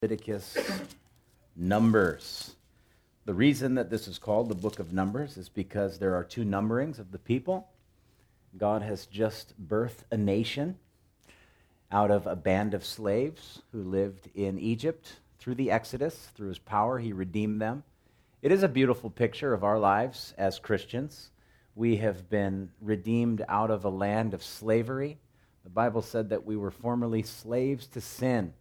Leviticus, Numbers. The reason that this is called the book of Numbers is because there are two numberings of the people. God has just birthed a nation out of a band of slaves who lived in Egypt through the Exodus. Through his power, he redeemed them. It is a beautiful picture of our lives as Christians. We have been redeemed out of a land of slavery. The Bible said that we were formerly slaves to sin.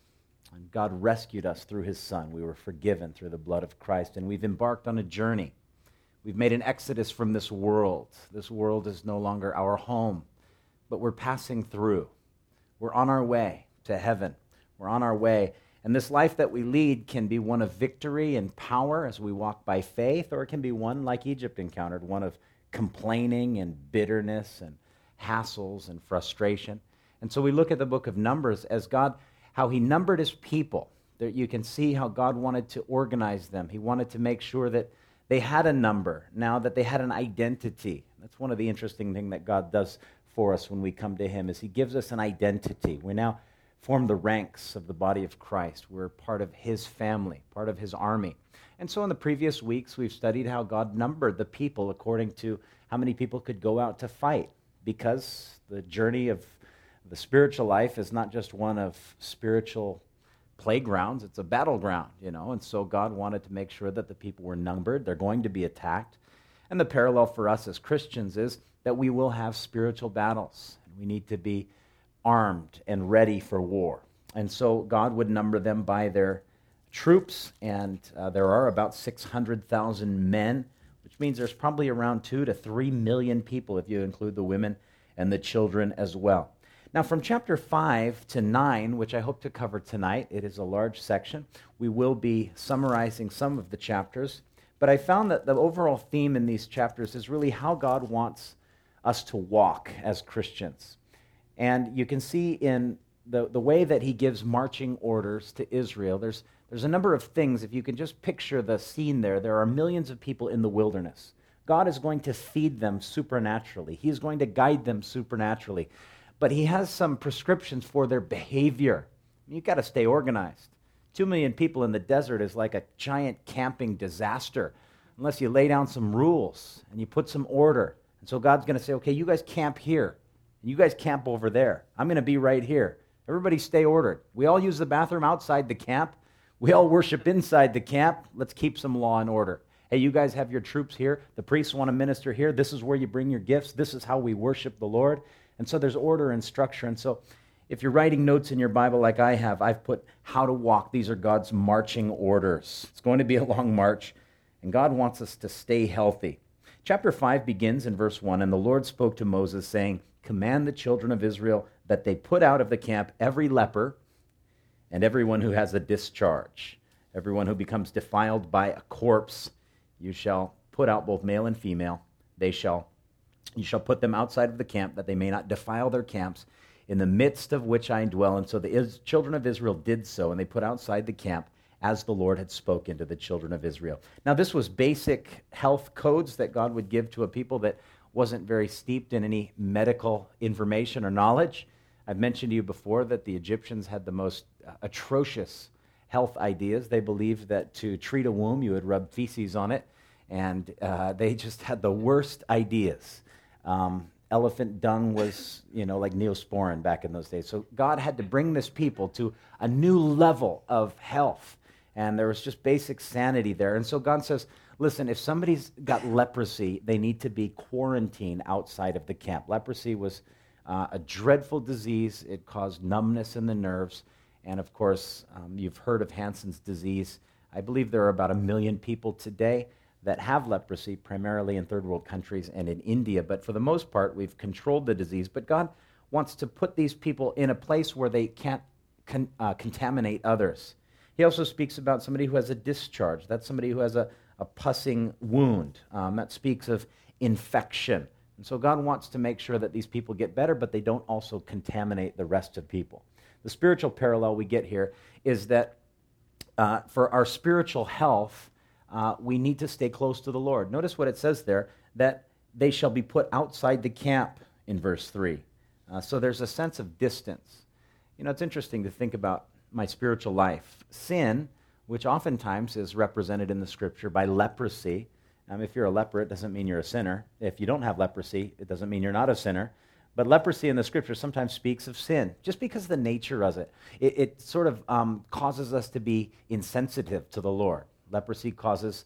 And God rescued us through his Son. We were forgiven through the blood of Christ, and we've embarked on a journey. We've made an exodus from this world. This world is no longer our home, but we're passing through. We're on our way to heaven. We're on our way. And this life that we lead can be one of victory and power as we walk by faith, or it can be one like Egypt encountered, one of complaining and bitterness and hassles and frustration. And so we look at the book of Numbers as God, how he numbered his people. There you can see how God wanted to organize them. He wanted to make sure that they had a number, now that they had an identity. That's one of the interesting things that God does for us when we come to him, is he gives us an identity. We now form the ranks of the body of Christ. We're part of his family, part of his army. And so in the previous weeks, we've studied how God numbered the people according to how many people could go out to fight, because the journey of the spiritual life is not just one of spiritual playgrounds, it's a battleground, and so God wanted to make sure that the people were numbered. They're going to be attacked. And the parallel for us as Christians is that we will have spiritual battles, and we need to be armed and ready for war. And so God would number them by their troops, and there are about 600,000 men, which means there's probably around 2 to 3 million people if you include the women and the children as well. Now, from chapter 5 to 9, which I hope to cover tonight, it is a large section. We will be summarizing some of the chapters, but I found that the overall theme in these chapters is really how God wants us to walk as Christians. And you can see in the way that he gives marching orders to Israel, there's a number of things. If you can just picture the scene there are millions of people in the wilderness. God is going to feed them supernaturally. He is going to guide them supernaturally. But he has some prescriptions for their behavior. You've got to stay organized. 2 million people in the desert is like a giant camping disaster unless you lay down some rules and you put some order. And so God's going to say, okay, you guys camp here. And you guys camp over there. I'm going to be right here. Everybody stay ordered. We all use the bathroom outside the camp. We all worship inside the camp. Let's keep some law and order. Hey, you guys have your troops here. The priests want to minister here. This is where you bring your gifts. This is how we worship the Lord. And so there's order and structure. And so if you're writing notes in your Bible like I have, I've put how to walk. These are God's marching orders. It's going to be a long march, and God wants us to stay healthy. Chapter 5 begins in verse 1, and the Lord spoke to Moses, saying, "Command the children of Israel that they put out of the camp every leper and everyone who has a discharge. Everyone who becomes defiled by a corpse, you shall put out both male and female. You shall put them outside of the camp, that they may not defile their camps, in the midst of which I dwell." And so the children of Israel did so, and they put outside the camp as the Lord had spoken to the children of Israel. Now, this was basic health codes that God would give to a people that wasn't very steeped in any medical information or knowledge. I've mentioned to you before that the Egyptians had the most atrocious health ideas. They believed that to treat a wound, you would rub feces on it, and they just had the worst ideas. Elephant dung was, like Neosporin back in those days. So God had to bring this people to a new level of health, and there was just basic sanity there. And so God says, listen, if somebody's got leprosy, they need to be quarantined outside of the camp. Leprosy was a dreadful disease. It caused numbness in the nerves. And of course, you've heard of Hansen's disease. I believe there are about 1 million people today that have leprosy, primarily in third world countries and in India. But for the most part, we've controlled the disease. But God wants to put these people in a place where they can't contaminate others. He also speaks about somebody who has a discharge. That's somebody who has a pussing wound. That speaks of infection. And so God wants to make sure that these people get better, but they don't also contaminate the rest of people. The spiritual parallel we get here is that for our spiritual health, we need to stay close to the Lord. Notice what it says there, that they shall be put outside the camp in verse 3. So there's a sense of distance. It's interesting to think about my spiritual life. Sin, which oftentimes is represented in the scripture by leprosy. If you're a leper, it doesn't mean you're a sinner. If you don't have leprosy, it doesn't mean you're not a sinner. But leprosy in the scripture sometimes speaks of sin, just because of the nature of it. It sort of causes us to be insensitive to the Lord. Leprosy causes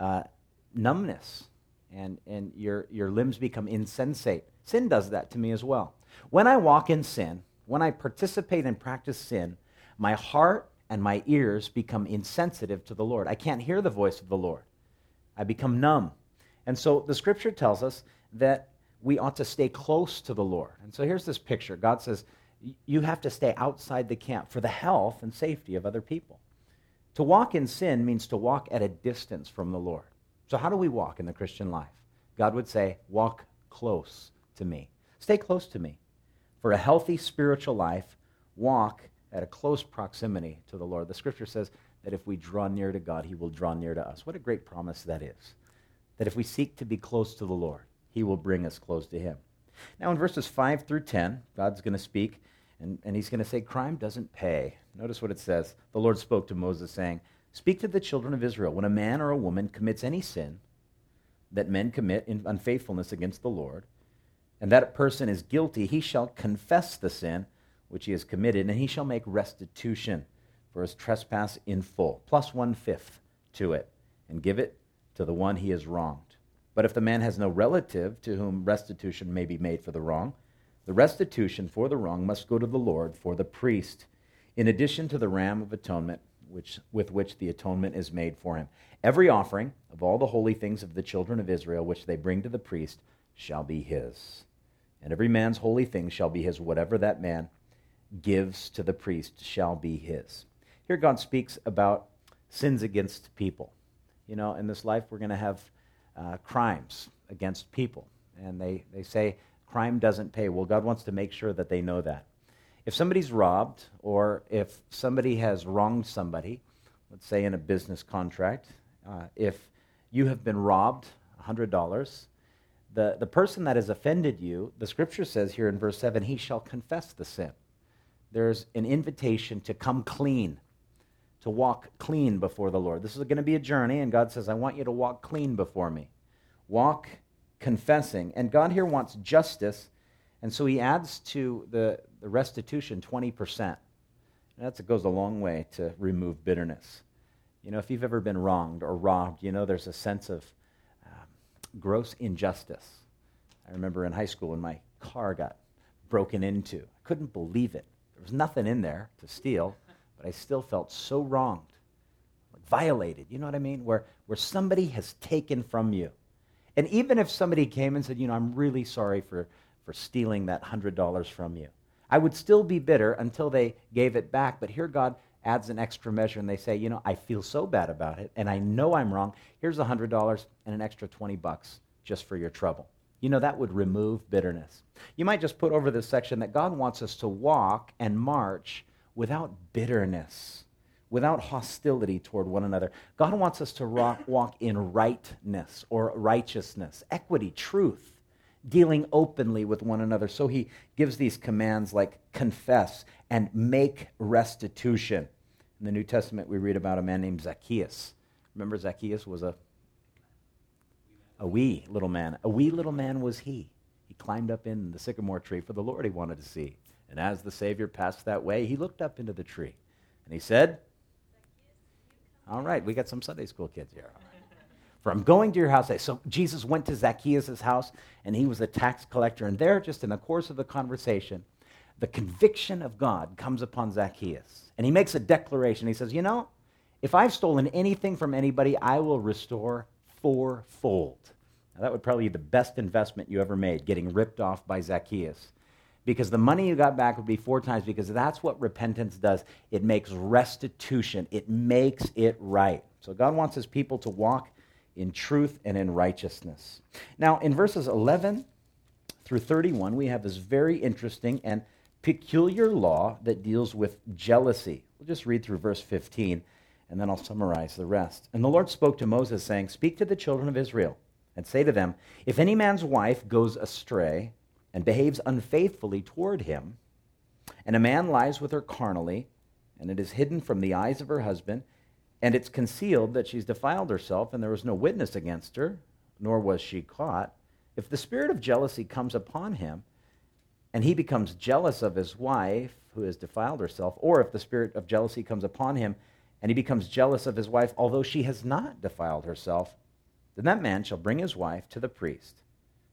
numbness, and your limbs become insensate. Sin does that to me as well. When I walk in sin, when I participate and practice sin, my heart and my ears become insensitive to the Lord. I can't hear the voice of the Lord. I become numb. And so the scripture tells us that we ought to stay close to the Lord. And so here's this picture. God says, you have to stay outside the camp for the health and safety of other people. To walk in sin means to walk at a distance from the Lord. So how do we walk in the Christian life? God would say, walk close to me. Stay close to me. For a healthy spiritual life, walk at a close proximity to the Lord. The scripture says that if we draw near to God, he will draw near to us. What a great promise that is. That if we seek to be close to the Lord, he will bring us close to him. Now in verses 5 through 10, God's going to speak, and he's going to say, crime doesn't pay. Notice what it says. The Lord spoke to Moses, saying, speak to the children of Israel. When a man or a woman commits any sin that men commit in unfaithfulness against the Lord, and that person is guilty, he shall confess the sin which he has committed, and he shall make restitution for his trespass in full, plus 1/5 to it, and give it to the one he has wronged. But if the man has no relative to whom restitution may be made for the wrong, the restitution for the wrong must go to the Lord for the priest, in addition to the ram of atonement with which the atonement is made for him. Every offering of all the holy things of the children of Israel which they bring to the priest shall be his. And every man's holy thing shall be his. Whatever that man gives to the priest shall be his. Here God speaks about sins against people. You know, in this life we're going to have crimes against people. And they say crime doesn't pay. Well, God wants to make sure that they know that. If somebody's robbed, or if somebody has wronged somebody, let's say in a business contract, if you have been robbed $100, the person that has offended you, the scripture says here in verse 7, he shall confess the sin. There's an invitation to come clean, to walk clean before the Lord. This is going to be a journey, and God says, I want you to walk clean before me. Walk confessing. And God here wants justice, and so he adds to the restitution 20%. And that goes a long way to remove bitterness. You know, if you've ever been wronged or robbed, you know there's a sense of gross injustice. I remember in high school when my car got broken into. I couldn't believe it. There was nothing in there to steal, but I still felt so wronged, like violated, you know what I mean? Where somebody has taken from you. And even if somebody came and said, you know, I'm really sorry for stealing that $100 from you, I would still be bitter until they gave it back. But here God adds an extra measure, and they say, you know, I feel so bad about it, and I know I'm wrong. Here's $100 and an extra $20 just for your trouble. You know, that would remove bitterness. You might just put over this section that God wants us to walk and march without bitterness, without hostility toward one another. God wants us to walk in rightness or righteousness, equity, truth, dealing openly with one another. So he gives these commands like confess and make restitution. In the New Testament, we read about a man named Zacchaeus. Remember, Zacchaeus was a wee little man. A wee little man was he. He climbed up in the sycamore tree for the Lord he wanted to see. And as the Savior passed that way, he looked up into the tree. And he said, all right, we got some Sunday school kids here. All right. For I'm going to your house. So Jesus went to Zacchaeus' house, and he was a tax collector. And there, just in the course of the conversation, the conviction of God comes upon Zacchaeus. And he makes a declaration. He says, you know, if I've stolen anything from anybody, I will restore fourfold. Now, that would probably be the best investment you ever made, getting ripped off by Zacchaeus. Because the money you got back would be 4 times, because that's what repentance does. It makes restitution. It makes it right. So God wants his people to walk in truth and in righteousness. Now, in verses 11 through 31, we have this very interesting and peculiar law that deals with jealousy. We'll just read through verse 15, and then I'll summarize the rest. And the Lord spoke to Moses, saying, speak to the children of Israel, and say to them, if any man's wife goes astray and behaves unfaithfully toward him, and a man lies with her carnally, and it is hidden from the eyes of her husband, and it's concealed that she's defiled herself, and there was no witness against her, nor was she caught, if the spirit of jealousy comes upon him, and he becomes jealous of his wife who has defiled herself, or if the spirit of jealousy comes upon him, and he becomes jealous of his wife, although she has not defiled herself, then that man shall bring his wife to the priest.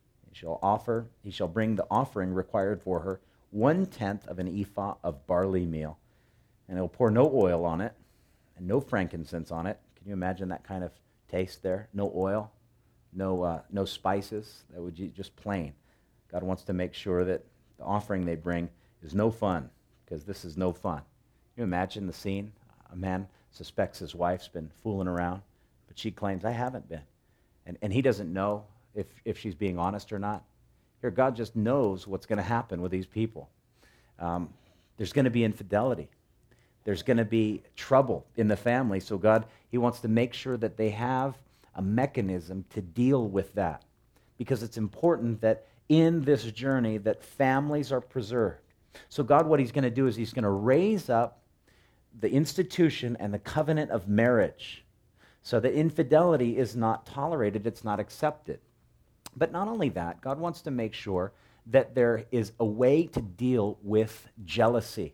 He shall bring the offering required for her, 1/10 of an ephah of barley meal, and he'll pour no oil on it, and no frankincense on it. Can you imagine that kind of taste there? No oil, no spices. That would be just plain. God wants to make sure that the offering they bring is no fun, because this is no fun. Can you imagine the scene? A man suspects his wife's been fooling around, but she claims, I haven't been. And he doesn't know if she's being honest or not. Here, God just knows what's going to happen with these people. There's going to be infidelity. There's going to be trouble in the family. So God, he wants to make sure that they have a mechanism to deal with that. Because it's important that in this journey that families are preserved. So God, what he's going to do is he's going to raise up the institution and the covenant of marriage so that infidelity is not tolerated, it's not accepted. But not only that, God wants to make sure that there is a way to deal with jealousy.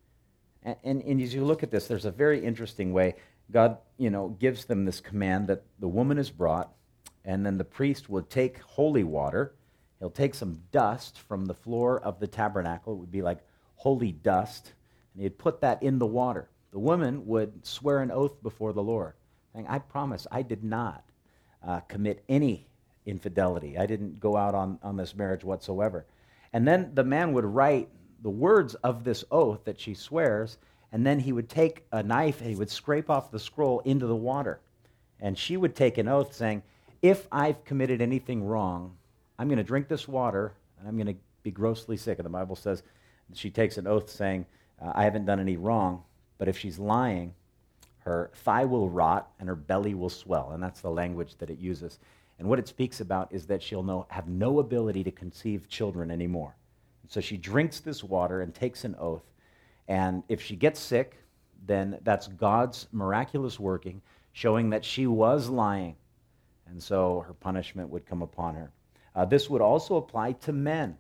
And as you look at this, there's a very interesting way. God, gives them this command that the woman is brought, and then the priest will take holy water. He'll take some dust from the floor of the tabernacle. It would be like holy dust, and he'd put that in the water. The woman would swear an oath before the Lord, saying, I promise I did not commit any infidelity. I didn't go out on this marriage whatsoever. And then the man would write the words of this oath that she swears, and then he would take a knife and he would scrape off the scroll into the water. And she would take an oath saying, if I've committed anything wrong, I'm going to drink this water and I'm going to be grossly sick. And the Bible says she takes an oath saying, I haven't done any wrong, but if she's lying, her thigh will rot and her belly will swell. And that's the language that it uses. And what it speaks about is that she'll have no ability to conceive children anymore. And so she drinks this water and takes an oath. And if she gets sick, then that's God's miraculous working, showing that she was lying. And so her punishment would come upon her. This would also apply to men.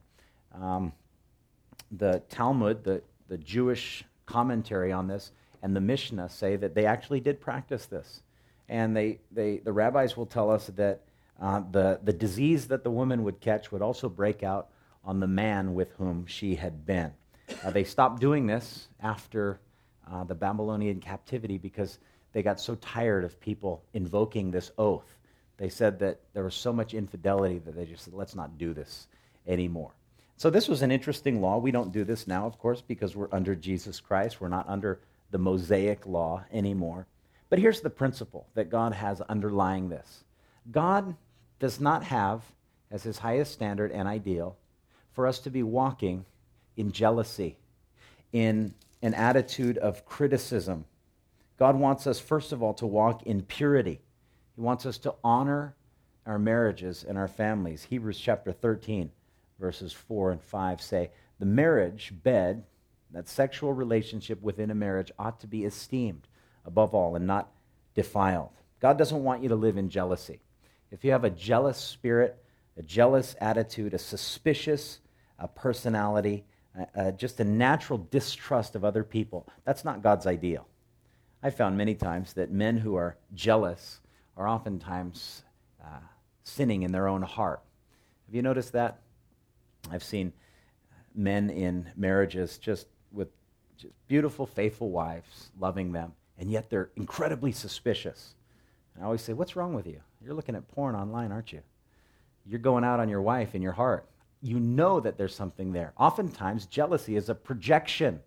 The Talmud, the Jewish commentary on this, and the Mishnah say that they actually did practice this. And the rabbis will tell us that the disease that the woman would catch would also break out on the man with whom she had been. They stopped doing this after the Babylonian captivity because they got so tired of people invoking this oath. They said that there was so much infidelity that they just said, let's not do this anymore. So this was an interesting law. We don't do this now, of course, because we're under Jesus Christ. We're not under the Mosaic law anymore. But here's the principle that God has underlying this. God does not have as his highest standard and ideal for us to be walking in jealousy, in an attitude of criticism. God wants us, first of all, to walk in purity. He wants us to honor our marriages and our families. Hebrews chapter 13, verses 4 and 5 say, the marriage bed, that sexual relationship within a marriage, ought to be esteemed above all and not defiled. God doesn't want you to live in jealousy. If you have a jealous spirit, a jealous attitude, a suspicious personality, just a natural distrust of other people, that's not God's ideal. I found many times that men who are jealous are oftentimes sinning in their own heart. Have you noticed that? I've seen men in marriages just with beautiful, faithful wives, loving them, and yet they're incredibly suspicious. And I always say, what's wrong with you? You're looking at porn online, aren't you? You're going out on your wife in your heart. You know that there's something there. Oftentimes, jealousy is a projection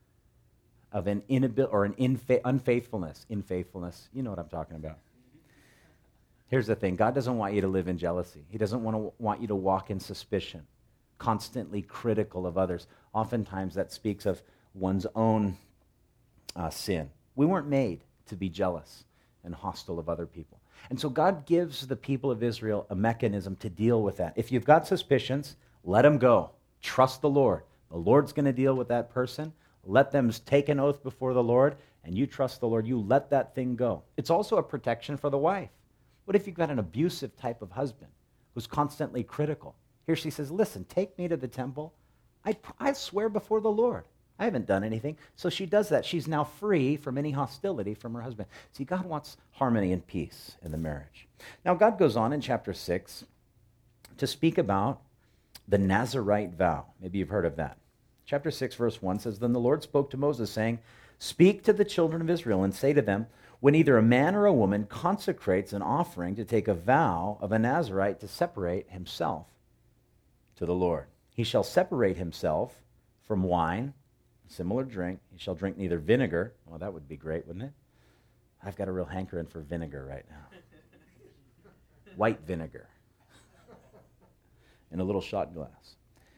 of an inability or an unfaithfulness. Infaithfulness, you know what I'm talking about. Here's the thing. God doesn't want you to live in jealousy. He doesn't want you to walk in suspicion, constantly critical of others. Oftentimes, that speaks of one's own sin. We weren't made to be jealous and hostile of other people. And so God gives the people of Israel a mechanism to deal with that. If you've got suspicions, let them go. Trust the Lord. The Lord's going to deal with that person. let them take an oath before the Lord, and you trust the Lord, you let that thing go. It's also a protection for the wife. What if you've got an abusive type of husband who's constantly critical? Here she says, listen, take me to the temple. I swear before the Lord. I haven't done anything. So she does that. She's now free from any hostility from her husband. See, God wants harmony and peace in the marriage. Now, God goes on in chapter 6 to speak about the Nazirite vow. Maybe you've heard of that. Chapter 6, verse 1 says, Then the Lord spoke to Moses, saying, Speak to the children of Israel and say to them, when either a man or a woman consecrates an offering to take a vow of a Nazirite to separate himself to the Lord. He shall separate himself from wine, similar drink. He shall drink neither vinegar. Oh, that would be great, wouldn't it? I've got a real hankering for vinegar right now. White vinegar in a little shot glass.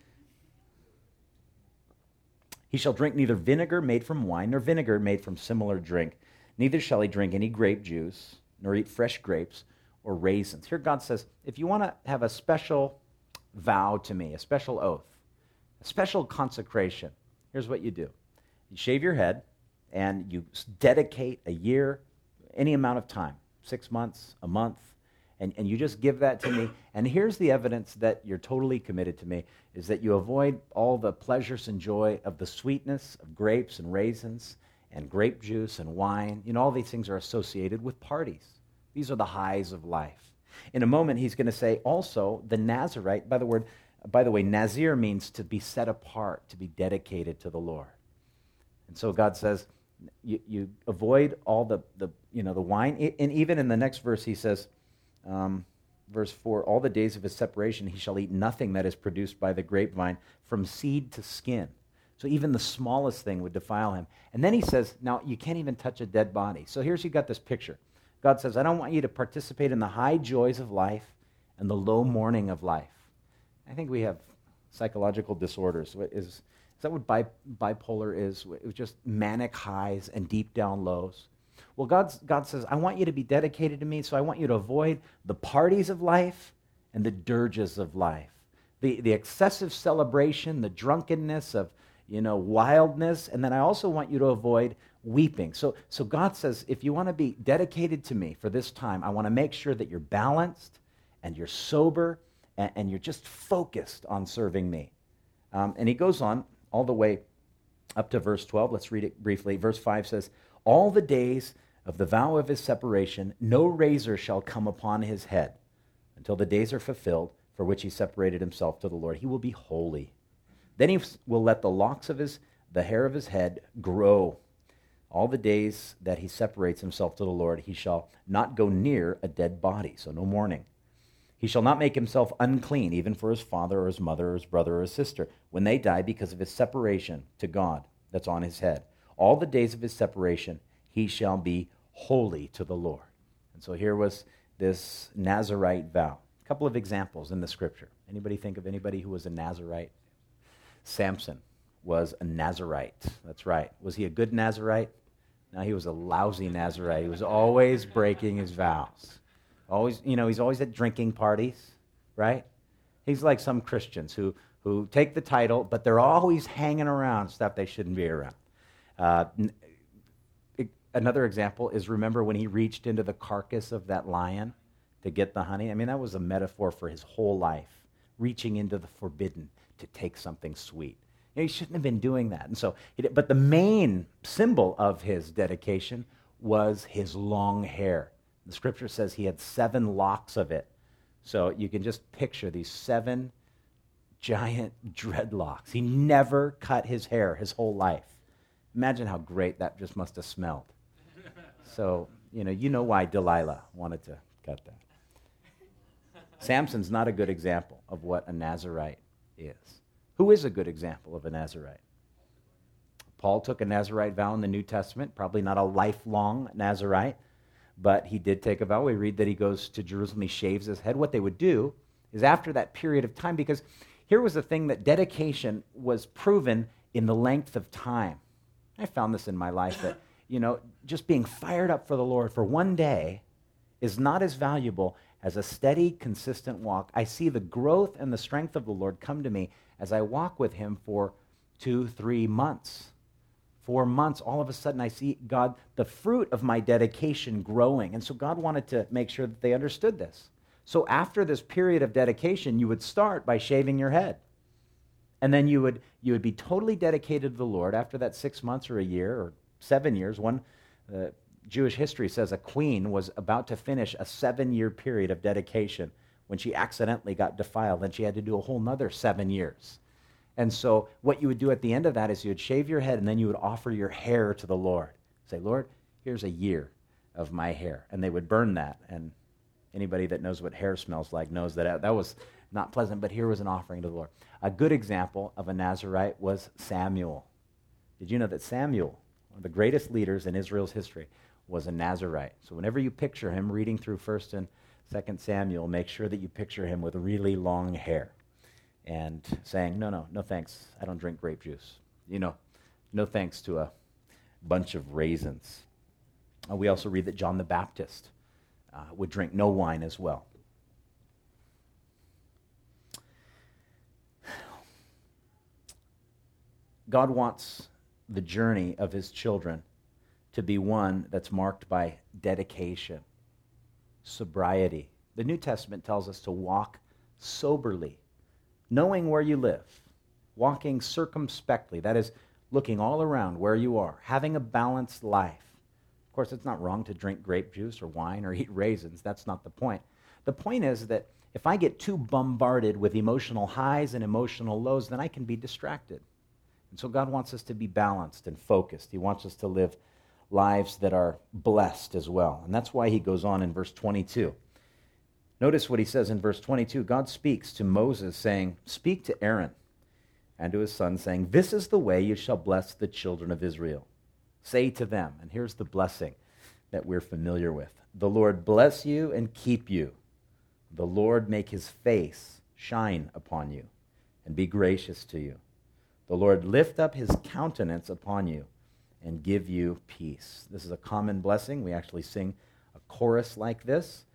He shall drink neither vinegar made from wine nor vinegar made from similar drink. Neither shall he drink any grape juice, nor eat fresh grapes or raisins. Here God says, if you want to have a special vow to me, a special oath, a special consecration, here's what you do. You shave your head, and you dedicate a year, any amount of time, 6 months, a month, and you just give that to me. And here's the evidence that you're totally committed to me, is that you avoid all the pleasures and joy of the sweetness of grapes and raisins and grape juice and wine. You know, all these things are associated with parties. These are the highs of life. In a moment, he's going to say also the Nazirite, by the way, Nazir means to be set apart, to be dedicated to the Lord. And so God says, you avoid all the wine. And even in the next verse, he says, verse 4, all the days of his separation he shall eat nothing that is produced by the grapevine from seed to skin. So even the smallest thing would defile him. And then he says, now you can't even touch a dead body. So here's you got this picture. God says, I don't want you to participate in the high joys of life and the low mourning of life. I think we have psychological disorders. Is that what bipolar is? It was just manic highs and deep down lows. Well, God says, I want you to be dedicated to me, so I want you to avoid the parties of life and the dirges of life. The excessive celebration, the drunkenness of wildness, and then I also want you to avoid weeping. So God says, if you want to be dedicated to me for this time, I want to make sure that you're balanced and you're sober and you're just focused on serving me. And he goes on all the way up to verse 12. Let's read it briefly. Verse 5 says, all the days of the vow of his separation, no razor shall come upon his head until the days are fulfilled for which he separated himself to the Lord. He will be holy. Then he will let the hair of his head grow. All the days that he separates himself to the Lord, he shall not go near a dead body, so no mourning. He shall not make himself unclean, even for his father or his mother or his brother or his sister, when they die because of his separation to God that's on his head. All the days of his separation, he shall be holy to the Lord. And so here was this Nazirite vow. A couple of examples in the scripture. Anybody think of anybody who was a Nazirite? Samson was a Nazirite. That's right. Was he a good Nazirite? No, he was a lousy Nazirite. He was always breaking his vows. Always, he's always at drinking parties, right? He's like some Christians who take the title, but they're always hanging around stuff they shouldn't be around. Another example is, remember when he reached into the carcass of that lion to get the honey? I mean, that was a metaphor for his whole life, reaching into the forbidden to take something sweet. He shouldn't have been doing that. And so, but the main symbol of his dedication was his long hair. The scripture says he had 7 locks of it. So you can just picture these 7 giant dreadlocks. He never cut his hair his whole life. Imagine how great that just must have smelled. So, you know why Delilah wanted to cut that. Samson's not a good example of what a Nazirite is. Who is a good example of a Nazirite? Paul took a Nazirite vow in the New Testament, probably not a lifelong Nazirite, but he did take a vow. We read that he goes to Jerusalem, he shaves his head. What they would do is after that period of time, because here was the thing that dedication was proven in the length of time. I found this in my life that, just being fired up for the Lord for one day is not as valuable as a steady, consistent walk. I see the growth and the strength of the Lord come to me as I walk with him for 2-3 months. 4 months, all of a sudden I see God, the fruit of my dedication growing. And so God wanted to make sure that they understood this. So after this period of dedication, you would start by shaving your head. And then you would be totally dedicated to the Lord after that 6 months or a year or 7 years. Jewish history says a queen was about to finish a 7-year period of dedication when she accidentally got defiled, and she had to do a whole nother 7 years. And so what you would do at the end of that is you would shave your head, and then you would offer your hair to the Lord. Say, Lord, here's a year of my hair. And they would burn that. And anybody that knows what hair smells like knows that was not pleasant, but here was an offering to the Lord. A good example of a Nazirite was Samuel. Did you know that Samuel, one of the greatest leaders in Israel's history, was a Nazirite? So whenever you picture him reading through 1st and 2nd Samuel, make sure that you picture him with really long hair and saying, no thanks, I don't drink grape juice. No thanks to a bunch of raisins. We also read that John the Baptist would drink no wine as well. God wants the journey of his children to be one that's marked by dedication, sobriety. The New Testament tells us to walk soberly, knowing where you live, walking circumspectly, that is, looking all around where you are, having a balanced life. Of course, it's not wrong to drink grape juice or wine or eat raisins. That's not the point. The point is that if I get too bombarded with emotional highs and emotional lows, then I can be distracted. And so God wants us to be balanced and focused. He wants us to live lives that are blessed as well. And that's why he goes on in verse 22. Notice what he says in verse 22. God speaks to Moses, saying, "Speak to Aaron and to his son, saying, this is the way you shall bless the children of Israel. Say to them," and here's the blessing that we're familiar with, "The Lord bless you and keep you. The Lord make his face shine upon you and be gracious to you. The Lord lift up his countenance upon you and give you peace." This is a common blessing. We actually sing a chorus like this.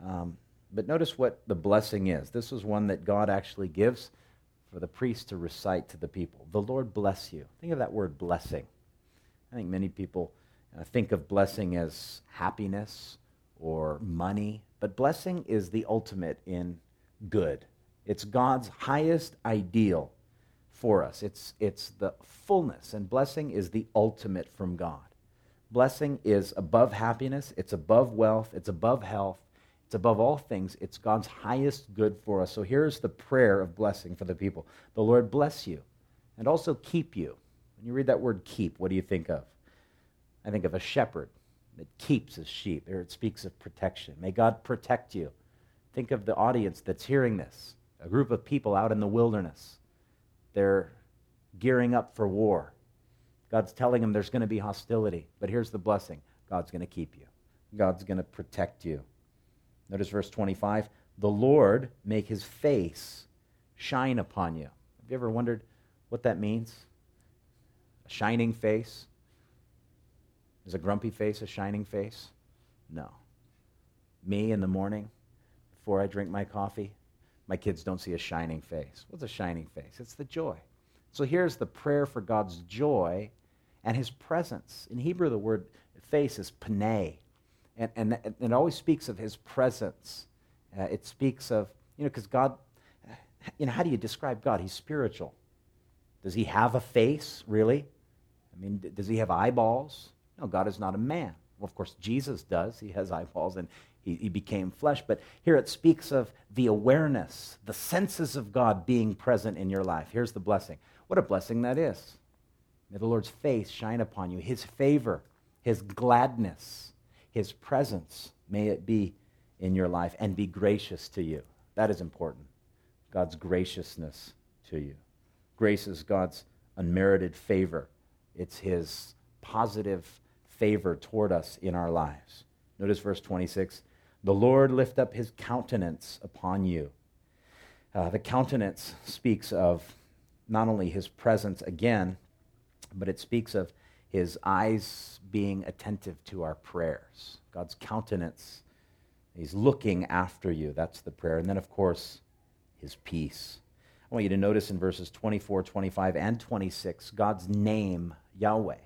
But notice what the blessing is. This is one that God actually gives for the priest to recite to the people. The Lord bless you. Think of that word blessing. I think many people think of blessing as happiness or money, but blessing is the ultimate in good. It's God's highest ideal for us. It's the fullness, and blessing is the ultimate from God. Blessing is above happiness, it's above wealth, it's above health, it's above all things. It's God's highest good for us. So here's the prayer of blessing for the people. The Lord bless you and also keep you. When you read that word keep, what do you think of? I think of a shepherd that keeps his sheep. There it speaks of protection. May God protect you. Think of the audience that's hearing this, a group of people out in the wilderness. They're gearing up for war. God's telling them there's going to be hostility. But here's the blessing. God's going to keep you. God's going to protect you. Notice verse 25. The Lord make his face shine upon you. Have you ever wondered what that means? A shining face? Is a grumpy face a shining face? No. Me in the morning, before I drink my coffee, my kids don't see a shining face. What's a shining face? It's the joy. So here's the prayer for God's joy and his presence. In Hebrew, the word face is paneh, and it always speaks of his presence. It speaks of, because God, how do you describe God? He's spiritual. Does he have a face, really? I mean, does he have eyeballs? No, God is not a man. Well, of course, Jesus does. He has eyeballs, and he became flesh. But here it speaks of the awareness, the senses of God being present in your life. Here's the blessing. What a blessing that is. May the Lord's face shine upon you, his favor, his gladness, his presence. May it be in your life and be gracious to you. That is important. God's graciousness to you. Grace is God's unmerited favor. It's his positive favor toward us in our lives. Notice verse 26. The Lord lift up his countenance upon you. The countenance speaks of not only his presence again, but it speaks of his eyes being attentive to our prayers. God's countenance, he's looking after you. That's the prayer. And then, of course, his peace. I want you to notice in verses 24, 25, and 26, God's name, Yahweh.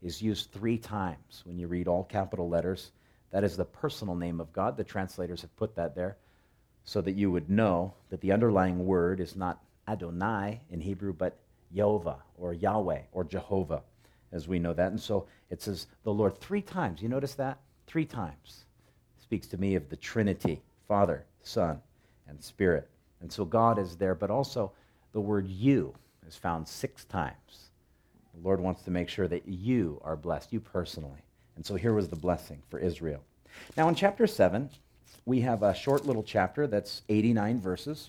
is used 3 times. When you read all capital letters, that is the personal name of God. The translators have put that there so that you would know that the underlying word is not Adonai in Hebrew, but Yehovah or Yahweh or Jehovah, as we know that. And so it says the Lord 3 times. You notice that? 3 times. It speaks to me of the Trinity, Father, Son, and Spirit. And so God is there, but also the word you is found 6 times. The Lord wants to make sure that you are blessed, you personally. And so here was the blessing for Israel. Now in chapter 7, we have a short little chapter that's 89 verses.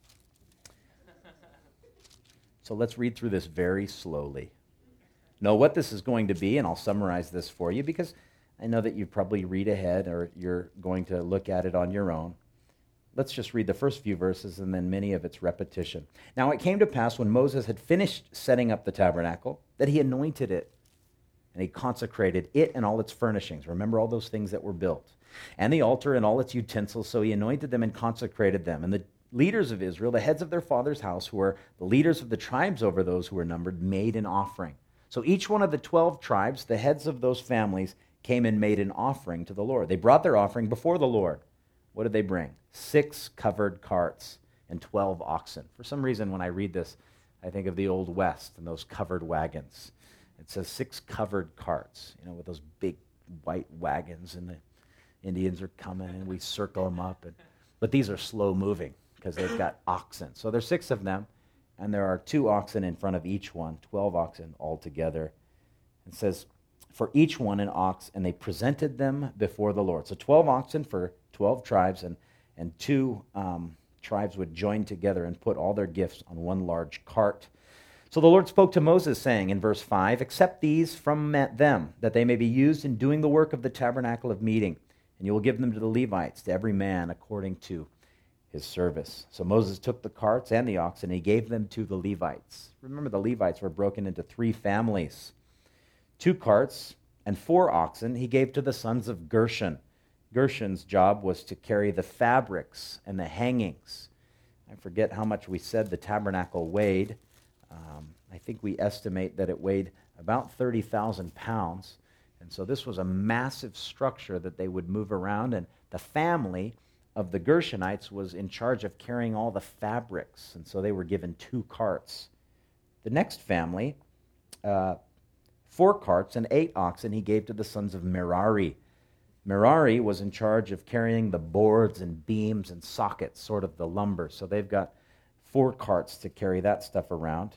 So let's read through this very slowly. Know what this is going to be, and I'll summarize this for you because I know that you probably read ahead or you're going to look at it on your own. Let's just read the first few verses and then many of its repetition. Now it came to pass when Moses had finished setting up the tabernacle that he anointed it and he consecrated it and all its furnishings. Remember all those things that were built. And the altar and all its utensils. So he anointed them and consecrated them. And the leaders of Israel, the heads of their father's house, who were the leaders of the tribes over those who were numbered, made an offering. So each one of the 12 tribes, the heads of those families, came and made an offering to the Lord. They brought their offering before the Lord. What did they bring? 6 covered carts and 12 oxen. For some reason, when I read this, I think of the Old West and those covered wagons. It says 6 covered carts, with those big white wagons, and the Indians are coming, and we circle them up. But these are slow moving because they've got oxen. So there's 6 of them, and there are 2 oxen in front of each one, 12 oxen altogether. It says, for each one an ox, and they presented them before the Lord. So 12 oxen for 12 tribes, and 2 tribes would join together and put all their gifts on one large cart. So the Lord spoke to Moses, saying in verse 5, accept these from them, that they may be used in doing the work of the tabernacle of meeting, and you will give them to the Levites, to every man according to his service. So Moses took the carts and the oxen, and he gave them to the Levites. Remember, the Levites were broken into 3 families. 2 carts and 4 oxen he gave to the sons of Gershon. Gershon's job was to carry the fabrics and the hangings. I forget how much we said the tabernacle weighed. I think we estimate that it weighed about 30,000 pounds. And so this was a massive structure that they would move around, and the family of the Gershonites was in charge of carrying all the fabrics, and so they were given 2 carts. The next family, 4 carts and 8 oxen he gave to the sons of Merari. Merari was in charge of carrying the boards and beams and sockets, sort of the lumber. So they've got 4 carts to carry that stuff around.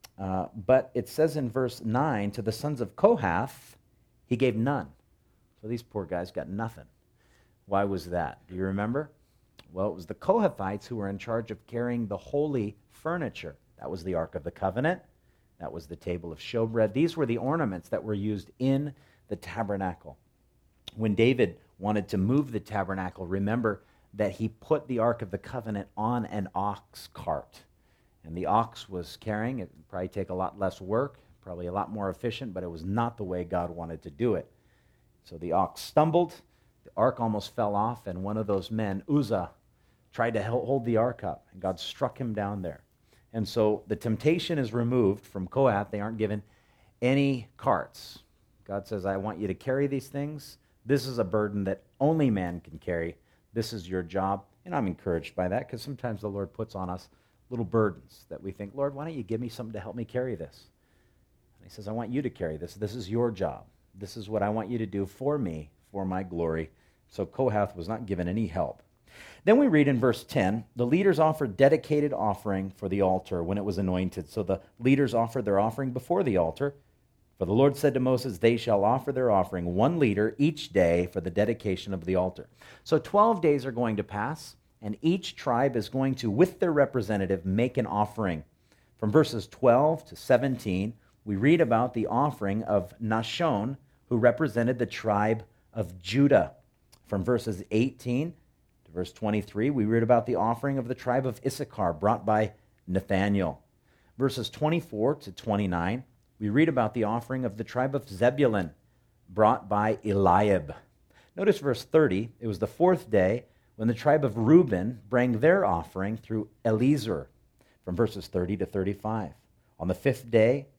But it says in verse 9, to the sons of Kohath, he gave none. So these poor guys got nothing. Why was that? Do you remember? Well, it was the Kohathites who were in charge of carrying the holy furniture. That was the Ark of the Covenant. That was the table of showbread. These were the ornaments that were used in the tabernacle. When David wanted to move the tabernacle, remember that he put the Ark of the Covenant on an ox cart. And the ox was carrying, it would probably take a lot less work, probably a lot more efficient, but it was not the way God wanted to do it. So the ox stumbled, the ark almost fell off, and one of those men, Uzzah, tried to hold the ark up, and God struck him down there. And so the temptation is removed from Kohath. They aren't given any carts. God says, I want you to carry these things. This is a burden that only man can carry. This is your job. And I'm encouraged by that because sometimes the Lord puts on us little burdens that we think, Lord, why don't you give me something to help me carry this? And he says, I want you to carry this. This is your job. This is what I want you to do for me, for my glory. So Kohath was not given any help. Then we read in verse 10, the leaders offered dedicated offering for the altar when it was anointed. So the leaders offered their offering before the altar. For the Lord said to Moses, they shall offer their offering 1 liter each day for the dedication of the altar. So 12 days are going to pass, and each tribe is going to, with their representative, make an offering. From verses 12 to 17, we read about the offering of Nashon, who represented the tribe of Judah. From verses 18 to verse 23, we read about the offering of the tribe of Issachar, brought by Nathaniel. Verses 24 to 29, we read about the offering of the tribe of Zebulun, brought by Eliab. Notice verse 30, it was the 4th day when the tribe of Reuben brought their offering through Eliezer, from verses 30 to 35. On the 5th day,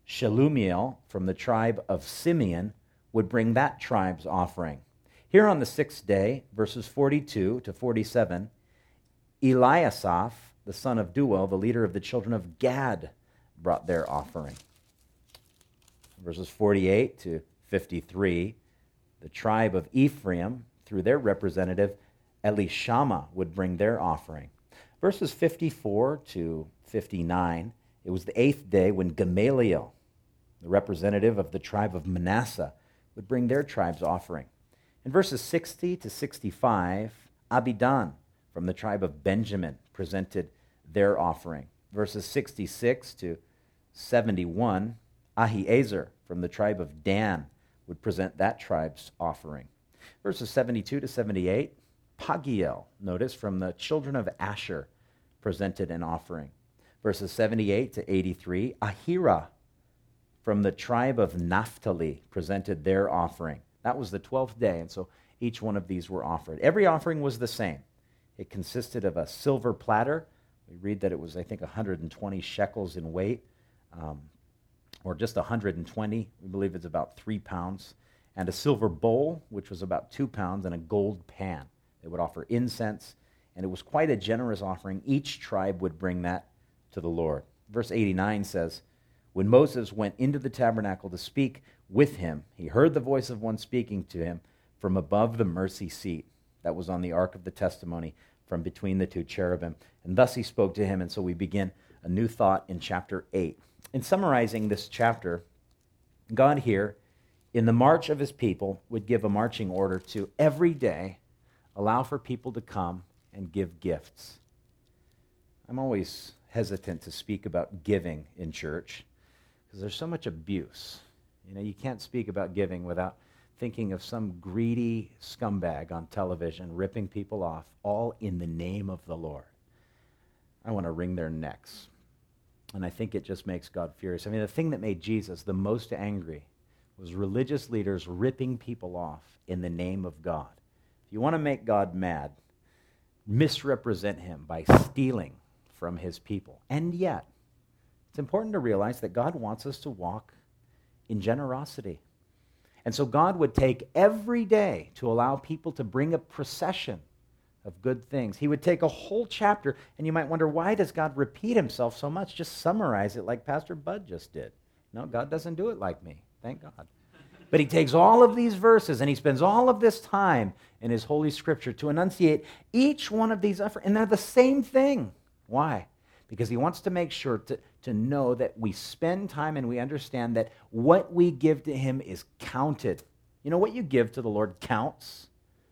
Shelumiel from the tribe of Simeon would bring that tribe's offering. Here on the sixth day, verses 42 to 47, Eliasaph, the son of Duel, the leader of the children of Gad, brought their offering. Verses 48 to 53, the tribe of Ephraim, through their representative, Elishama, would bring their offering. Verses 54 to 59, it was the eighth day when Gamaliel, the representative of the tribe of Manasseh, would bring their tribe's offering. In verses 60 to 65, Abidan, from the tribe of Benjamin, presented their offering. Verses 66 to 71, Ahiezer, from the tribe of Dan, would present that tribe's offering. Verses 72 to 78, Pagiel, notice, from the children of Asher, presented an offering. Verses 78 to 83, Ahira, from the tribe of Naphtali, presented their offering. That was the 12th day, and so each one of these were offered. Every offering was the same. It consisted of a silver platter. We read that it was, I think, 120 shekels in weight, or just 120. We believe it's about 3 pounds. And a silver bowl, which was about 2 pounds, and a gold pan. They would offer incense, and it was quite a generous offering. Each tribe would bring that to the Lord. Verse 89 says, when Moses went into the tabernacle to speak with him, he heard the voice of one speaking to him from above the mercy seat that was on the ark of the testimony, from between the two cherubim. And thus he spoke to him, and so we begin a new thought in chapter 8. In summarizing this chapter, God here, in the march of his people, would give a marching order to every day allow for people to come and give gifts. I'm always hesitant to speak about giving in church because there's so much abuse. You know, you can't speak about giving without thinking of some greedy scumbag on television ripping people off, all in the name of the Lord. I want to wring their necks. And I think it just makes God furious. I mean, the thing that made Jesus the most angry was religious leaders ripping people off in the name of God. If you want to make God mad, misrepresent him by stealing from his people. And yet, it's important to realize that God wants us to walk in generosity. And so God would take every day to allow people to bring a procession of good things. He would take a whole chapter, and you might wonder, why does God repeat himself so much? Just summarize it like Pastor Bud just did. No, God doesn't do it like me. Thank God. But he takes all of these verses, and he spends all of this time in his Holy Scripture to enunciate each one of these efforts, and they're the same thing. Why? Because he wants to make sure to know that we spend time and we understand that what we give to him is counted. You know, what you give to the Lord counts.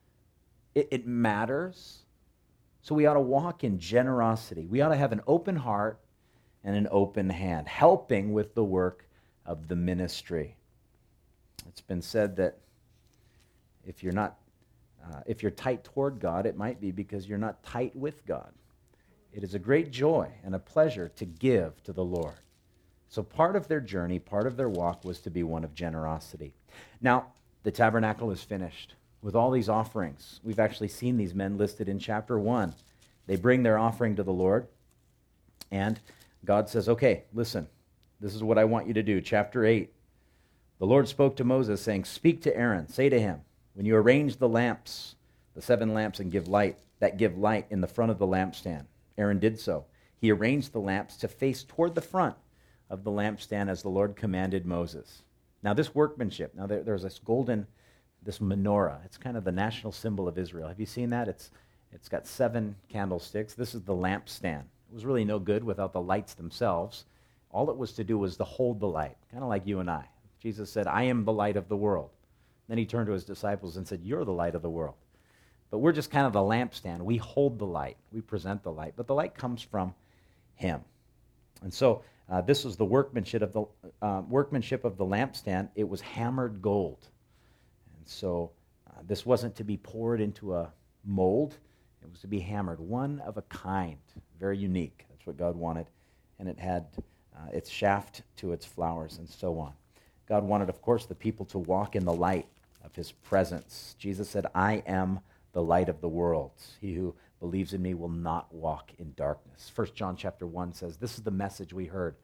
It matters. So we ought to walk in generosity. We ought to have an open heart and an open hand, helping with the work of the ministry. It's been said that if you're tight toward God, it might be because you're not tight with God. It is a great joy and a pleasure to give to the Lord. So part of their journey, part of their walk was to be one of generosity. Now, the tabernacle is finished with all these offerings. We've actually seen these men listed in chapter 1. They bring their offering to the Lord, and God says, okay, listen, this is what I want you to do. Chapter 8, the Lord spoke to Moses, saying, speak to Aaron, say to him, when you arrange the lamps, the 7 lamps, and give light in the front of the lampstand. Aaron did so. He arranged the lamps to face toward the front of the lampstand as the Lord commanded Moses. Now this workmanship, there's this menorah. It's kind of the national symbol of Israel. Have you seen that? It's got 7 candlesticks. This is the lampstand. It was really no good without the lights themselves. All it was to do was to hold the light, kind of like you and I. Jesus said, I am the light of the world. Then he turned to his disciples and said, you're the light of the world. But we're just kind of the lampstand. We hold the light. We present the light. But the light comes from him. And so this was the workmanship of the lampstand. It was hammered gold. And so this wasn't to be poured into a mold. It was to be hammered. One of a kind. Very unique. That's what God wanted. And it had its shaft to its flowers and so on. God wanted, of course, the people to walk in the light of his presence. Jesus said, I am the light of the world. He who believes in me will not walk in darkness. 1 John chapter 1 says, this is the message we heard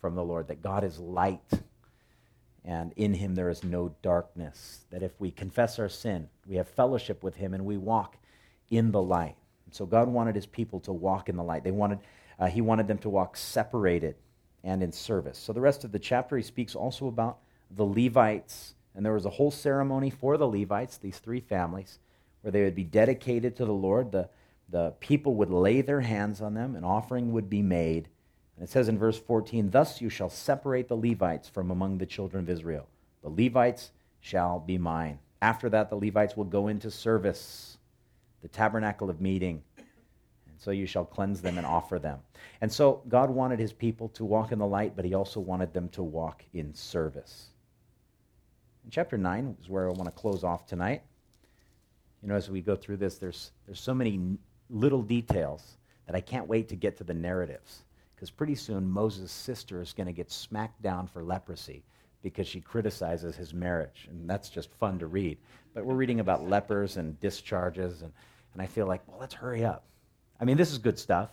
from the Lord, that God is light, and in him there is no darkness, that if we confess our sin, we have fellowship with him, and we walk in the light. And so God wanted his people to walk in the light. He wanted them to walk separated and in service. So the rest of the chapter, he speaks also about the Levites, and there was a whole ceremony for the Levites, these three families, where they would be dedicated to the Lord. The people would lay their hands on them, an offering would be made. And it says in verse 14, "Thus you shall separate the Levites from among the children of Israel. The Levites shall be mine." After that, the Levites will go into service, the tabernacle of meeting. And so you shall cleanse them and offer them. And so God wanted his people to walk in the light, but he also wanted them to walk in service. In chapter 9 is where I want to close off tonight. You know, as we go through this, there's so many little details that I can't wait to get to the narratives. Because pretty soon Moses' sister is going to get smacked down for leprosy because she criticizes his marriage. And that's just fun to read. But we're reading about lepers and discharges, and I feel like, well, let's hurry up. I mean, this is good stuff.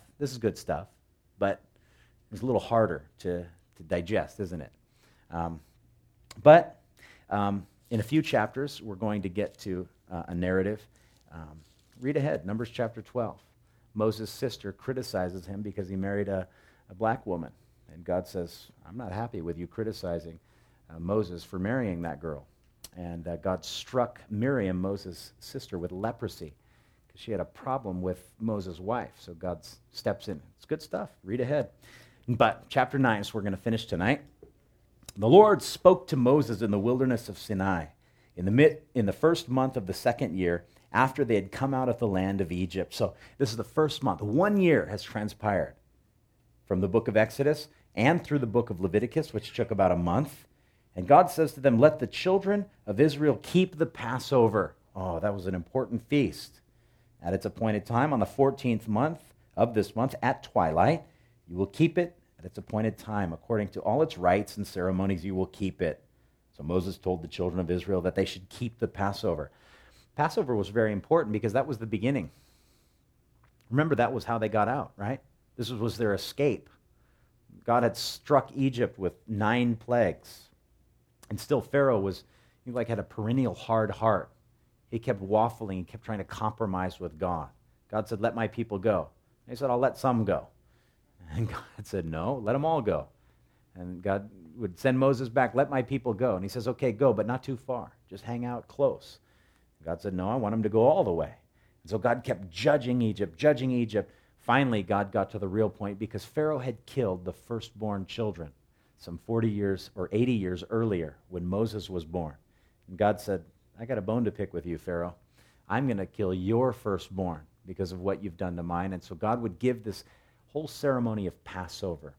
But it's a little harder to digest, isn't it? But in a few chapters, we're going to get to a narrative. Read ahead, Numbers chapter 12. Moses' sister criticizes him because he married a black woman. And God says, I'm not happy with you criticizing Moses for marrying that girl. And God struck Miriam, Moses' sister, with leprosy because she had a problem with Moses' wife. So God steps in. It's good stuff. Read ahead. But chapter 9, so we're going to finish tonight. The Lord spoke to Moses in the wilderness of Sinai in the first month of the second year after they had come out of the land of Egypt. So this is the first month. 1 year has transpired from the book of Exodus and through the book of Leviticus, which took about a month. And God says to them, let the children of Israel keep the Passover. Oh, that was an important feast. At its appointed time, on the 14th month of this month, at twilight, you will keep it at its appointed time. According to all its rites and ceremonies, you will keep it. So Moses told the children of Israel that they should keep the Passover. Passover was very important because that was the beginning. Remember, that was how they got out, right? This was their escape. God had struck Egypt with 9 plagues. And still Pharaoh had a perennial hard heart. He kept waffling. He kept trying to compromise with God. God said, let my people go. And he said, I'll let some go. And God said, no, let them all go. And God would send Moses back, let my people go. And he says, okay, go, but not too far. Just hang out close. And God said, no, I want them to go all the way. And so God kept judging Egypt. Finally, God got to the real point because Pharaoh had killed the firstborn children some 40 years or 80 years earlier when Moses was born. And God said, I got a bone to pick with you, Pharaoh. I'm going to kill your firstborn because of what you've done to mine. And so God would give this whole ceremony of Passover.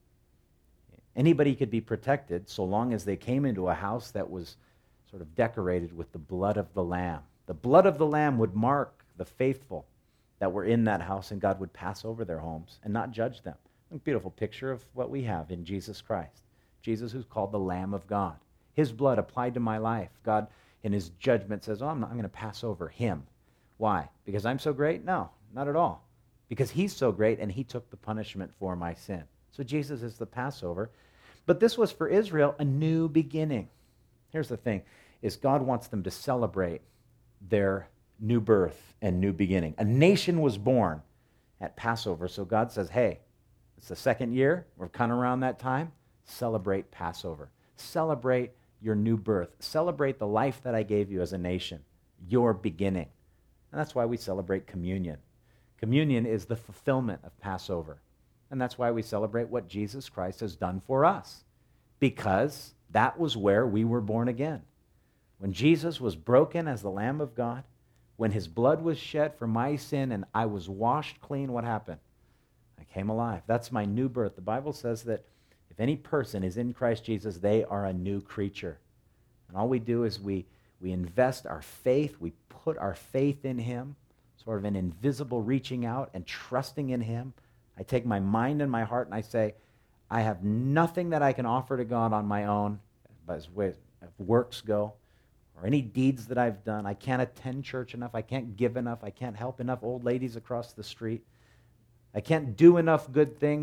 Anybody could be protected so long as they came into a house that was sort of decorated with the blood of the Lamb. The blood of the Lamb would mark the faithful that were in that house, and God would pass over their homes and not judge them. A beautiful picture of what we have in Jesus Christ. Jesus, who's called the Lamb of God. His blood applied to my life. God, in his judgment, says, I'm going to pass over him. Why? Because I'm so great? No, not at all. Because he's so great, and he took the punishment for my sin. So Jesus is the Passover. But this was for Israel a new beginning. Here's the thing, is God wants them to celebrate their new birth and new beginning. A nation was born at Passover, so God says, hey, it's the second year, we're kind of around that time, celebrate Passover. Celebrate your new birth. Celebrate the life that I gave you as a nation, your beginning. And that's why we celebrate communion. Communion is the fulfillment of Passover. And that's why we celebrate what Jesus Christ has done for us, because that was where we were born again. When Jesus was broken as the Lamb of God, when his blood was shed for my sin and I was washed clean, what happened? I came alive. That's my new birth. The Bible says that if any person is in Christ Jesus, they are a new creature. And all we do is we invest our faith, we put our faith in him, sort of an invisible reaching out and trusting in him. I take my mind and my heart and I say, I have nothing that I can offer to God on my own, as works go, or any deeds that I've done. I can't attend church enough. I can't give enough. I can't help enough old ladies across the street. I can't do enough good things.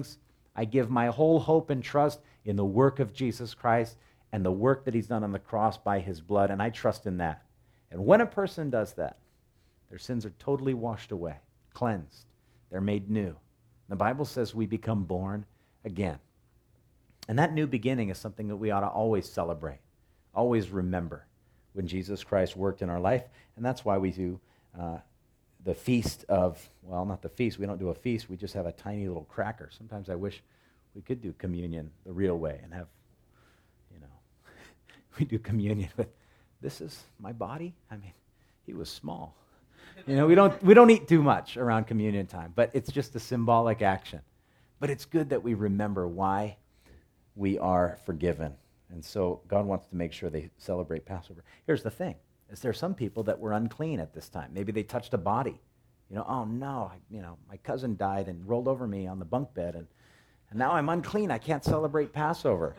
I give my whole hope and trust in the work of Jesus Christ and the work that he's done on the cross by his blood, and I trust in that. And when a person does that, their sins are totally washed away, cleansed. They're made new. The Bible says we become born again. And that new beginning is something that we ought to always celebrate, always remember when Jesus Christ worked in our life. And that's why we do the feast of, well, not the feast. We don't do a feast. We just have a tiny little cracker. Sometimes I wish we could do communion the real way and have, we do communion with, this is my body. I mean, he was small. We don't eat too much around communion time, but it's just a symbolic action. But it's good that we remember why we are forgiven. And so God wants to make sure they celebrate Passover. Here's the thing, is there are some people that were unclean at this time. Maybe they touched a body. Oh no, my cousin died and rolled over me on the bunk bed, and now I'm unclean. I can't celebrate Passover.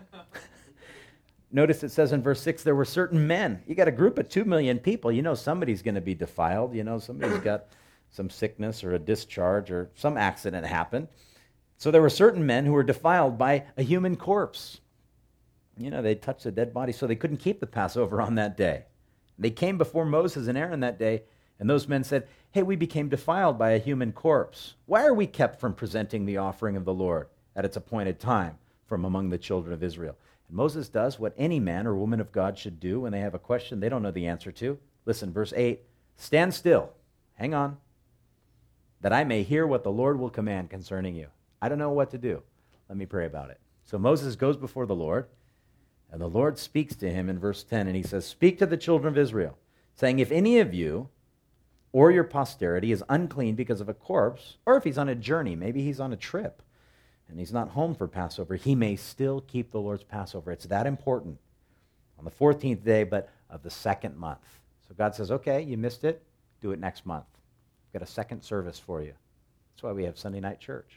Notice it says in verse 6, there were certain men. You got a group of 2 million people. Somebody's going to be defiled. Somebody's got some sickness or a discharge or some accident happened. So there were certain men who were defiled by a human corpse. They touched a dead body, so they couldn't keep the Passover on that day. They came before Moses and Aaron that day, and those men said, hey, we became defiled by a human corpse. Why are we kept from presenting the offering of the Lord at its appointed time from among the children of Israel? And Moses does what any man or woman of God should do when they have a question they don't know the answer to. Listen, verse 8, stand still, hang on, that I may hear what the Lord will command concerning you. I don't know what to do. Let me pray about it. So Moses goes before the Lord, and the Lord speaks to him in verse 10, and he says, speak to the children of Israel, saying, if any of you or your posterity is unclean because of a corpse, or if he's on a journey, maybe he's on a trip, and he's not home for Passover, he may still keep the Lord's Passover. It's that important. On the 14th day, but of the second month. So God says, okay, you missed it, do it next month. We've got a second service for you. That's why we have Sunday night church.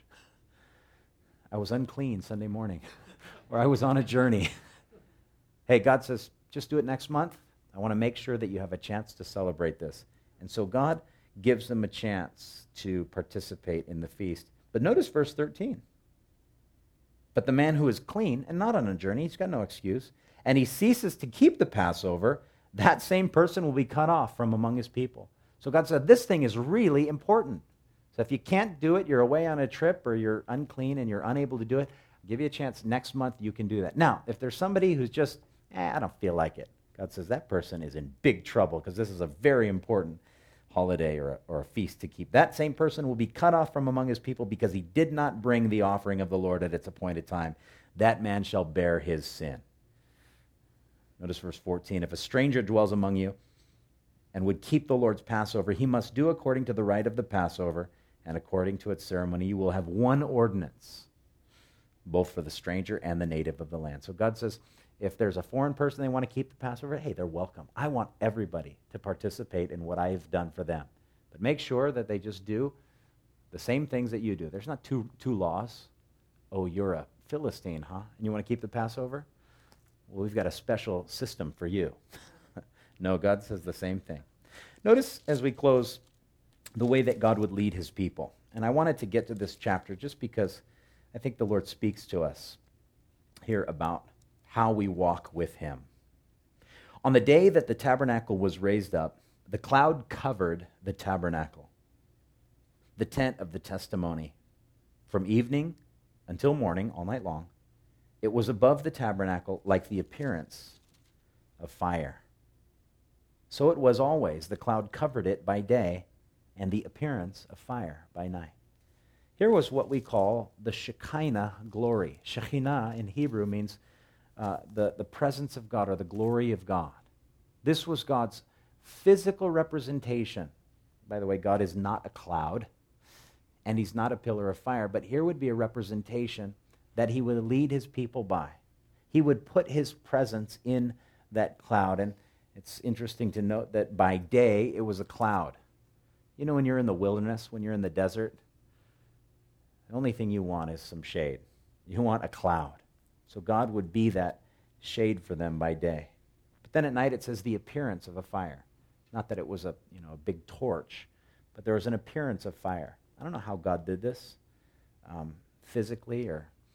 I was unclean Sunday morning, or I was on a journey. Hey, God says, just do it next month. I want to make sure that you have a chance to celebrate this. And so God gives them a chance to participate in the feast. But notice verse 13. But the man who is clean and not on a journey, he's got no excuse, and he ceases to keep the Passover, that same person will be cut off from among his people. So God said, this thing is really important. So if you can't do it, you're away on a trip, or you're unclean and you're unable to do it, I'll give you a chance next month you can do that. Now, if there's somebody who's just, I don't feel like it, God says that person is in big trouble because this is a very important holiday or a feast to keep. That same person will be cut off from among his people because he did not bring the offering of the Lord at its appointed time. That man shall bear his sin. Notice verse 14. If a stranger dwells among you and would keep the Lord's Passover, he must do according to the rite of the Passover and according to its ceremony. You will have one ordinance, both for the stranger and the native of the land. So God says, if there's a foreign person they want to keep the Passover, hey, they're welcome. I want everybody to participate in what I've done for them. But make sure that they just do the same things that you do. There's not two laws. Oh, you're a Philistine, huh? And you want to keep the Passover? Well, we've got a special system for you. No, God says the same thing. Notice as we close the way that God would lead his people. And I wanted to get to this chapter just because I think the Lord speaks to us here about how we walk with him. On the day that the tabernacle was raised up, the cloud covered the tabernacle, the tent of the testimony. From evening until morning, all night long, it was above the tabernacle like the appearance of fire. So it was always. The cloud covered it by day, and the appearance of fire by night. Here was what we call the Shekinah glory. Shekinah in Hebrew means the presence of God or the glory of God. This was God's physical representation. By the way, God is not a cloud, and he's not a pillar of fire, but here would be a representation that he would lead his people by. He would put his presence in that cloud, and it's interesting to note that by day it was a cloud. You know, when you're in the wilderness, when you're in the desert, the only thing you want is some shade. You want a cloud. So God would be that shade for them by day. But then at night it says the appearance of a fire. Not that it was a big torch, but there was an appearance of fire. I don't know how God did this physically or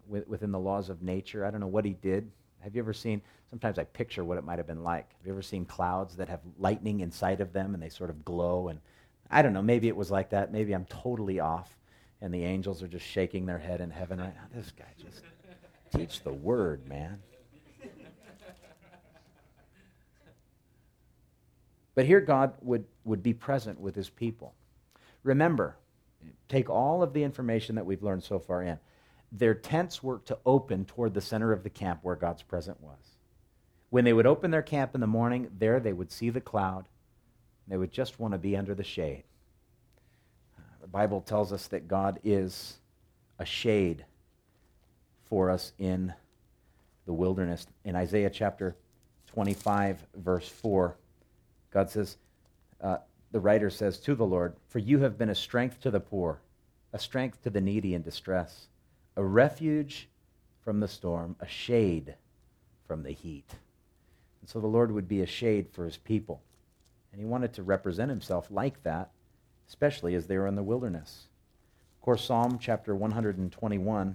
within the laws of nature. I don't know what he did. Have you ever seen, sometimes I picture what it might have been like. Have you ever seen clouds that have lightning inside of them and they sort of glow? And I don't know, maybe it was like that. Maybe I'm totally off and the angels are just shaking their head in heaven right now. This guy just teach the word, man. But here God would be present with his people. Remember, take all of the information that we've learned so far in. Their tents were to open toward the center of the camp where God's presence was. When they would open their camp in the morning, there they would see the cloud. They would just want to be under the shade. The Bible tells us that God is a shade for us in the wilderness. In Isaiah chapter 25, verse 4, God says, the writer says to the Lord, "For you have been a strength to the poor, a strength to the needy in distress, a refuge from the storm, a shade from the heat." And so the Lord would be a shade for his people. And he wanted to represent himself like that, especially as they were in the wilderness. Of course, Psalm chapter 121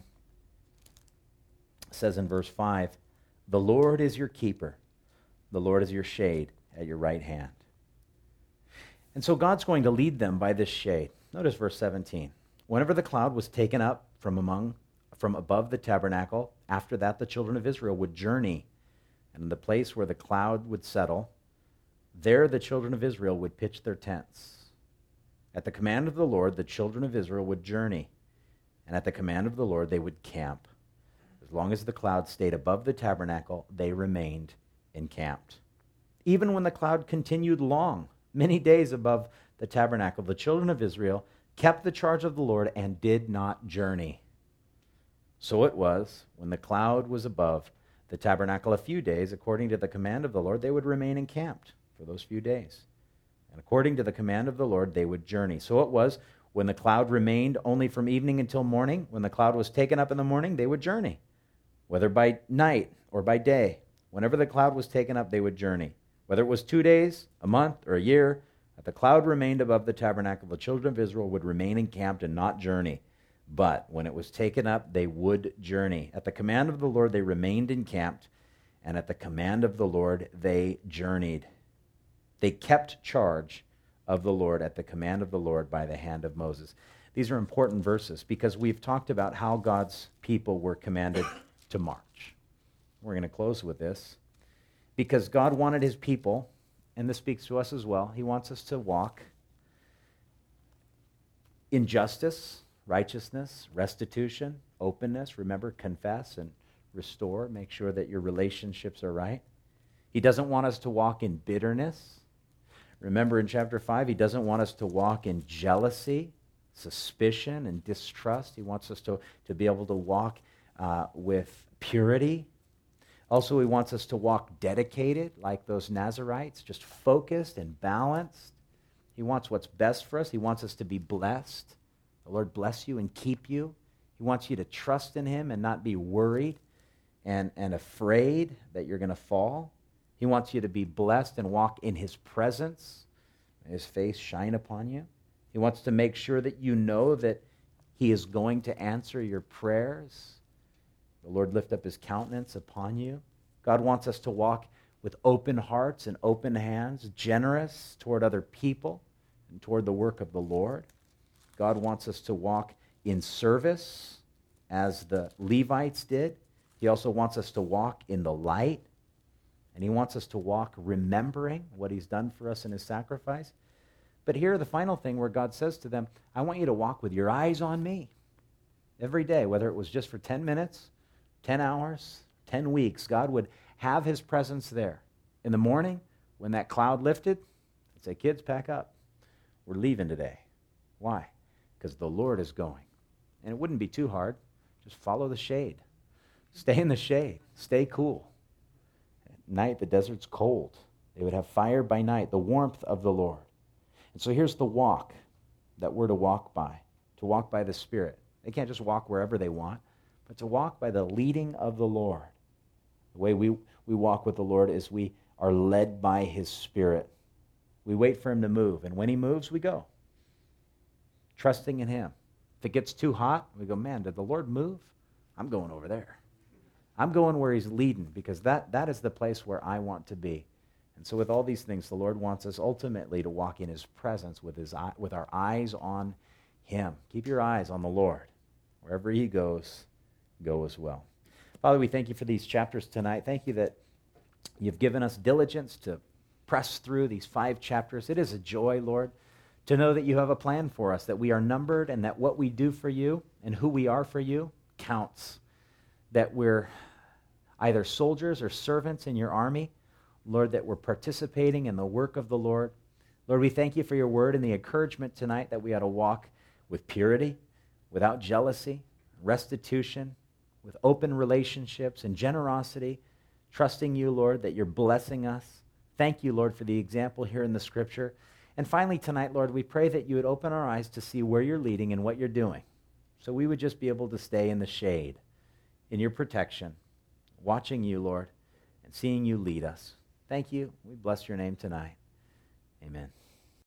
says in verse 5, "The Lord is your keeper. The Lord is your shade at your right hand." And so God's going to lead them by this shade. Notice verse 17. "Whenever the cloud was taken up from above the tabernacle, after that the children of Israel would journey, and in the place where the cloud would settle, there the children of Israel would pitch their tents. At the command of the Lord, the children of Israel would journey, and at the command of the Lord they would camp. As long as the cloud stayed above the tabernacle, they remained encamped. Even when the cloud continued long, many days above the tabernacle, the children of Israel kept the charge of the Lord and did not journey. So it was, when the cloud was above the tabernacle a few days, according to the command of the Lord, they would remain encamped for those few days. And according to the command of the Lord, they would journey. So it was, when the cloud remained only from evening until morning, when the cloud was taken up in the morning, they would journey, whether by night or by day. Whenever the cloud was taken up, they would journey. Whether it was 2 days, a month, or a year, if the cloud remained above the tabernacle, the children of Israel would remain encamped and not journey. But when it was taken up, they would journey. At the command of the Lord, they remained encamped, and at the command of the Lord, they journeyed. They kept charge of the Lord at the command of the Lord by the hand of Moses. These are important verses because we've talked about how God's people were commanded to march. We're going to close with this. Because God wanted his people, and this speaks to us as well, he wants us to walk in justice, righteousness, restitution, openness. Remember, confess and restore. Make sure that your relationships are right. He doesn't want us to walk in bitterness. Remember in chapter 5, he doesn't want us to walk in jealousy, suspicion, and distrust. He wants us to be able to walk with purity. Also, he wants us to walk dedicated, like those Nazarites, just focused and balanced. He wants what's best for us. He wants us to be blessed. The Lord bless you and keep you. He wants you to trust in him and not be worried and afraid that you're going to fall. He wants you to be blessed and walk in his presence, and his face shine upon you. He wants to make sure that you know that he is going to answer your prayers. The Lord lift up his countenance upon you. God wants us to walk with open hearts and open hands, generous toward other people and toward the work of the Lord. God wants us to walk in service as the Levites did. He also wants us to walk in the light. And he wants us to walk remembering what he's done for us in his sacrifice. But here, the final thing where God says to them, I want you to walk with your eyes on me every day, whether it was just for 10 minutes, 10 hours, 10 weeks. God would have his presence there. In the morning, when that cloud lifted, he'd say, kids, pack up. We're leaving today. Why? Because the Lord is going. And it wouldn't be too hard. Just follow the shade. Stay in the shade. Stay cool. At night, the desert's cold. They would have fire by night, the warmth of the Lord. And so here's the walk that we're to walk by the Spirit. They can't just walk wherever they want, but to walk by the leading of the Lord. The way we walk with the Lord is we are led by his Spirit. We wait for him to move, and when he moves, we go, trusting in him. If it gets too hot, we go, man, did the Lord move? I'm going over there. I'm going where he's leading, because that is the place where I want to be. And so with all these things, the Lord wants us ultimately to walk in his presence with our eyes on him. Keep your eyes on the Lord. Wherever he goes, go as well. Father, we thank you for these chapters tonight. Thank you that you've given us diligence to press through these 5 chapters. It is a joy, Lord, to know that you have a plan for us, that we are numbered, and that what we do for you and who we are for you counts. That we're either soldiers or servants in your army, Lord, that we're participating in the work of the Lord. Lord, we thank you for your word and the encouragement tonight that we ought to walk with purity, without jealousy, restitution, with open relationships and generosity, trusting you, Lord, that you're blessing us. Thank you, Lord, for the example here in the scripture. And finally tonight, Lord, we pray that you would open our eyes to see where you're leading and what you're doing, so we would just be able to stay in the shade, in your protection, watching you, Lord, and seeing you lead us. Thank you. We bless your name tonight. Amen.